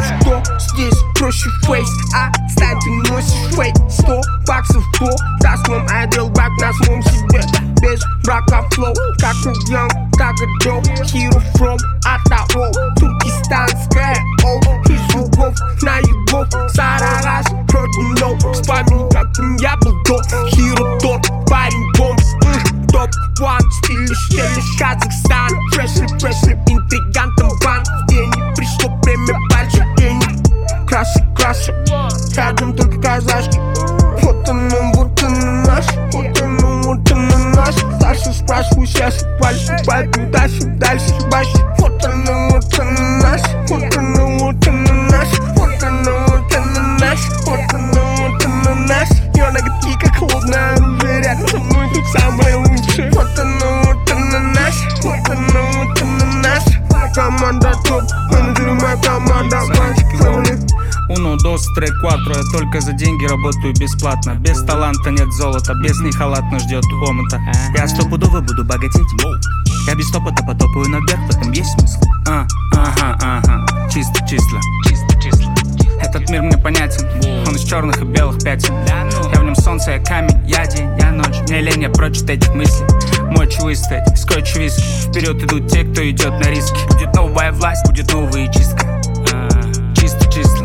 что здесь проще фейс, а стань ты носишь фейк. 100 баксов по даст вам отдел бак на своем себе. Без брака флоу, как у Young, как и Joe. Hero from Атаол, туркестанская ол. Из зубов на его Сарагас, Родино. Вспомни, каким я был до. Hero тот, парень бомб. Топ-1, стиль Казахстан. Фрешли, интригантом бан. В тени пришло время больших денег. Краше, рядом только казашки. Вот он наш, вот он наш. Старше спрашиваю, сейчас пальцы, пойду дальше, башни. Вот он наш, вот он наш. Вот он наш, вот он наш. Ее ноготки как холодное оружие, рядом со мной тут самое лучшее. Вот он наш, вот он наш. Команда топ, менеджер, моя команда, мать. Uno, dos, tres, cuatro. Я только за деньги работаю бесплатно. Без таланта нет золота, без них халатно ждет омута. Я стопудово буду богатеть. Я без топота потопаю наверх, в этом есть смысл. Ага. Чисто числа. Этот мир мне понятен. Он из черных и белых пятен. Я в нем солнце, я камень, я день, я ночь. Мне лень, я прочь от этих мыслей. Мочь выстоять, скотч виски. Вперед идут те, кто идет на риски. Будет новая власть, будет новая чистка. Чисто числа.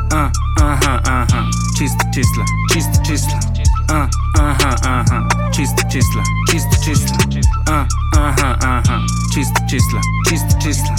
Чисто числа. Чисто числа. Чисто числа. Чисто числа. Чисто числа. Чисто числа.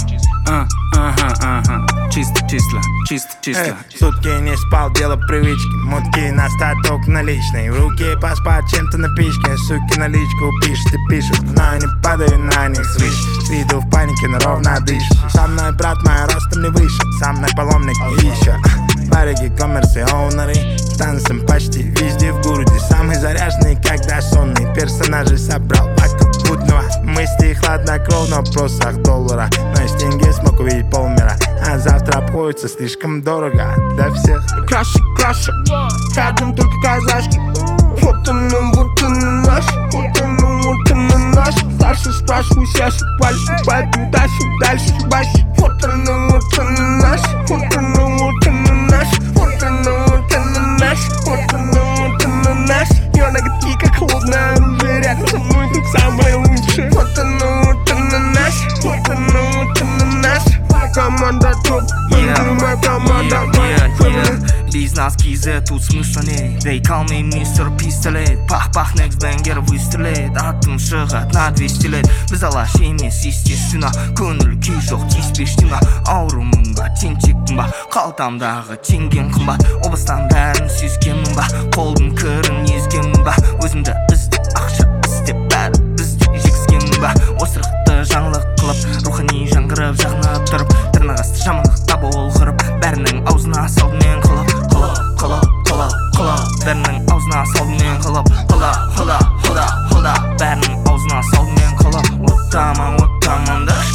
Чисто числа. Сутки не спал, дело привычки. Мутки на статок наличный. В руке поспать чем-то на пичке. Суки наличку пишет и пишет. Но не падаю на них свыше. С виду в панике, но ровно дышит. Со мной брат мой ростом не выше. Со мной паломник и еще барыги, коммерсы, оунеры. Танцем почти везде в городе. Самый заряженный, когда сонный. Персонажей собрал вокруг будного. Мысли хладнокровно в просах доллара. Но из тенге смог увидеть полмира. А завтра обходится слишком дорого для всех. Краше, рядом только казашки. Вот он наш, вот он наш. Старше спрашиваю, сейчас пальцы, пойду дальше, башни. Вот он наш, вот он наш. Вот он наш, вот он наш. Ее ноготки как холодное оружие, рядом со мной тут самое лучшее. Вот он наш, вот он наш. Команда топ, моя команда, Бизнес кизе, тут смысла нет. They call me Mr. Пистолет. Пах-пах, next banger выстрелит. Атым шығат на 200 лет. Біз алаш емес, естественно. Көңіл күй жоқ, тиіспештен ба. Аурумын ба, тентекпін ба. Қалтамдағы теңгем қымбат. Облыстан бәрін сүйскенмін ба. Қолдың кірін езгенмін ба. Өзімді іздеп, ақша іздеп, бәрі бізді жексенмін ба. Осырықты жаңлық қылып, рухани жаңғырып, жағынып тұрып, тырнағасты жамандықта болғырып, бәрінің аузына салдымен қылып. Бәрінің аузына салдымен қылып. Бәрінің аузына салдымен қылып. Оттамандаш.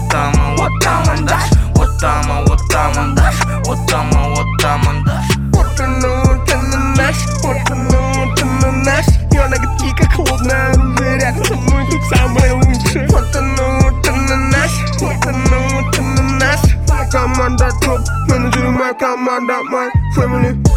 Вот он наш, вот он наш. Ее ноготки как холодное оружие, рядом со мной тут самое лучшее. Вот он наш, вот он наш. Команда топ, менеджер, моя команда, my family.